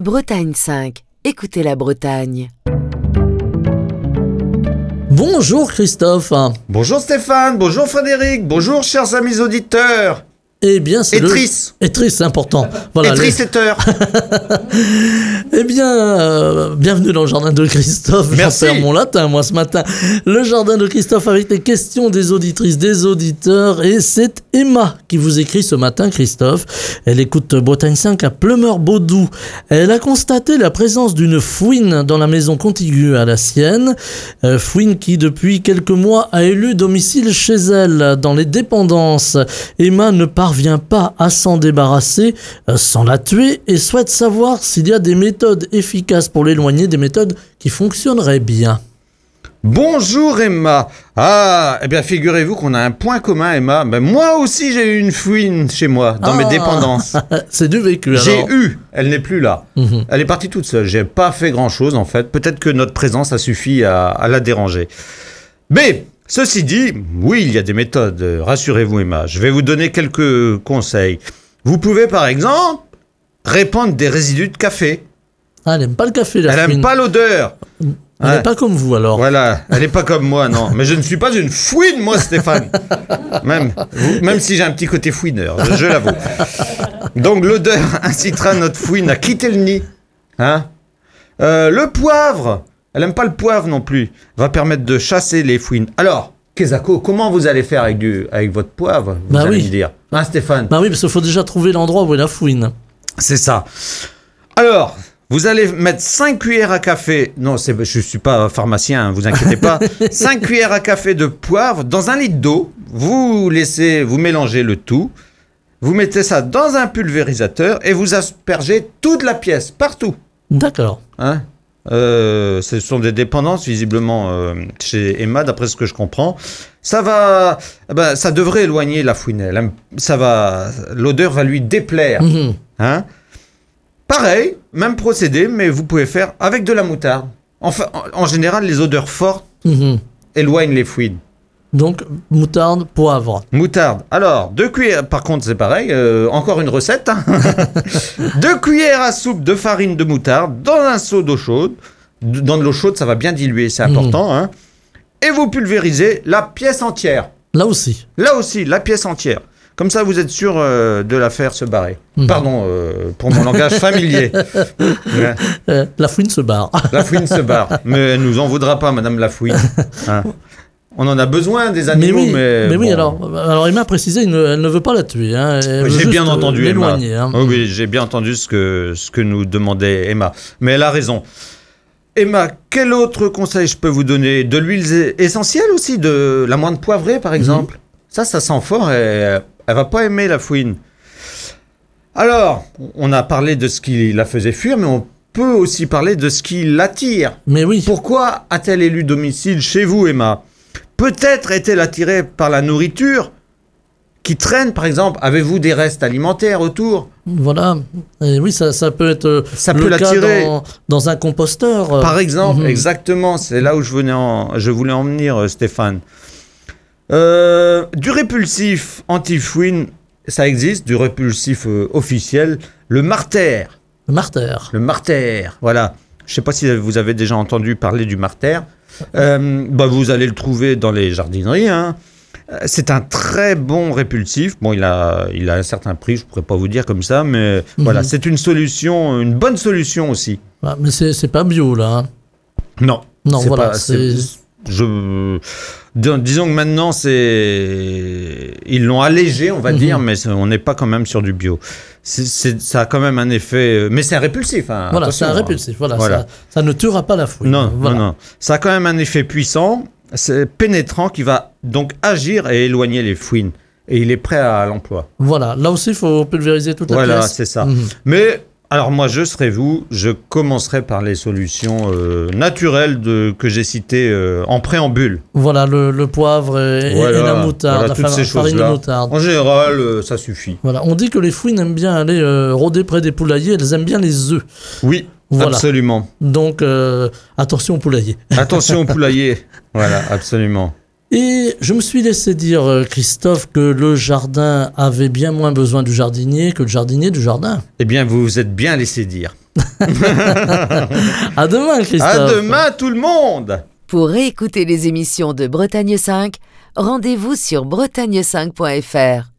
Bretagne 5. Écoutez la Bretagne. Bonjour Christophe. Bonjour Stéphane, bonjour Frédéric, bonjour chers amis auditeurs. Eh bien, c'est Étrice. Étrice, c'est important. Voilà, Étrice-etteur. Eh bien, bienvenue dans le jardin de Christophe. Merci. J'en perds mon latin, moi, ce matin. Le jardin de Christophe avec les questions des auditrices, des auditeurs. Et c'est Emma qui vous écrit ce matin, Christophe. Elle écoute Bretagne 5 à Pleumeur-Baudou. Elle a constaté la présence d'une fouine dans la maison contiguë à la sienne. Fouine qui, depuis quelques mois, a élu domicile chez elle, dans les dépendances. Emma ne parvient pas à s'en débarrasser sans la tuer et souhaite savoir s'il y a des méthodes efficaces pour l'éloigner, des méthodes qui fonctionneraient bien. Bonjour Emma. Ah, eh bien figurez-vous qu'on a un point commun Emma. Ben, moi aussi j'ai eu une fouine chez moi, dans mes dépendances. C'est du vécu alors. J'ai eu, elle n'est plus là. Elle est partie toute seule, j'ai pas fait grand chose en fait. Peut-être que notre présence a suffi à la déranger. Mais ceci dit, oui, il y a des méthodes, rassurez-vous Emma, je vais vous donner quelques conseils. Vous pouvez par exemple répandre des résidus de café. Ah, elle n'aime pas le café, la Elle fouine. n'aime pas l'odeur. Elle n'est pas comme vous alors. Voilà, elle n'est pas comme moi, non. Mais je ne suis pas une fouine, moi, Stéphane. Même si j'ai un petit côté fouineur, je l'avoue. Donc l'odeur incitera notre fouine à quitter le nid. Le poivre, elle n'aime pas le poivre non plus, va permettre de chasser les fouines. Alors, Kezako, comment vous allez faire avec votre poivre, vous allez me dire. Stéphane? Bah oui, parce qu'il faut déjà trouver l'endroit où est la fouine. C'est ça. Alors, vous allez mettre 5 cuillères à café, non, je ne suis pas pharmacien, vous inquiétez pas, 5 cuillères à café de poivre dans 1 litre d'eau, vous mélangez le tout, vous mettez ça dans un pulvérisateur et vous aspergez toute la pièce, partout. D'accord. Ce sont des dépendances visiblement chez Emma, d'après ce que je comprends. Ça devrait éloigner la fouine. L'odeur va lui déplaire. Pareil, même procédé, mais vous pouvez faire avec de la moutarde. Enfin, en général, les odeurs fortes éloignent les fouines. Donc, moutarde, poivre. Moutarde. Alors, 2 cuillères, par contre, c'est pareil, encore une recette. 2 cuillères à soupe de farine de moutarde dans un seau d'eau chaude. Dans de l'eau chaude, ça va bien diluer, c'est important. Et vous pulvérisez la pièce entière. Là aussi, la pièce entière. Comme ça, vous êtes sûr de la faire se barrer. Pardon pour mon langage familier. La fouine se barre. La fouine se barre. Mais elle ne nous en voudra pas, madame la fouine. On en a besoin des animaux, mais oui, alors Emma a précisé, elle ne veut pas la tuer. J'ai bien entendu Emma. Oui, j'ai bien entendu ce que nous demandait Emma. Mais elle a raison. Emma, quel autre conseil je peux vous donner? De l'huile essentielle aussi, de l'amande poivrée par exemple. Ça sent fort et elle va pas aimer la fouine. Alors, on a parlé de ce qui la faisait fuir, mais on peut aussi parler de ce qui l'attire. Mais oui. Pourquoi a-t-elle élu domicile chez vous, Emma? Peut-être est-elle attirée par la nourriture qui traîne, par exemple. Avez-vous des restes alimentaires autour? Voilà. Et oui, ça peut être peut l'attirer. Cas dans un composteur. Par exemple, exactement. C'est là où je voulais en venir, Stéphane. Du répulsif anti-fouine, ça existe, du répulsif officiel, le Marter. Le Marter, voilà. Je ne sais pas si vous avez déjà entendu parler du Marter. Vous allez le trouver dans les jardineries. C'est un très bon répulsif. Bon, il a un certain prix, je ne pourrais pas vous dire comme ça, mais voilà, c'est une bonne solution aussi. Ah, mais c'est pas bio, là. Non, voilà. Disons que maintenant, ils l'ont allégé, on va dire, mais on n'est pas quand même sur du bio. Ça a quand même un effet... Mais c'est un répulsif. Voilà, c'est un répulsif. Voilà. Ça ne tuera pas la fouine. Non. Ça a quand même un effet puissant, c'est pénétrant, qui va donc agir et éloigner les fouines. Et il est prêt à l'emploi. Voilà, là aussi, il faut pulvériser toute la pièce. Voilà, c'est ça. Mais... Alors moi, je commencerai par les solutions naturelles que j'ai citées en préambule. Voilà, le poivre et la moutarde, toutes ces farine de moutarde. En général, ça suffit. Voilà, on dit que les fouines aiment bien aller rôder près des poulaillers, elles aiment bien les œufs. Oui, voilà. Absolument. Donc, attention au poulailler. Attention au poulailler, voilà, absolument. Et je me suis laissé dire, Christophe, que le jardin avait bien moins besoin du jardinier que le jardinier du jardin. Eh bien, vous vous êtes bien laissé dire. À demain, Christophe. À demain, tout le monde. Pour réécouter les émissions de Bretagne 5, rendez-vous sur bretagne5.fr.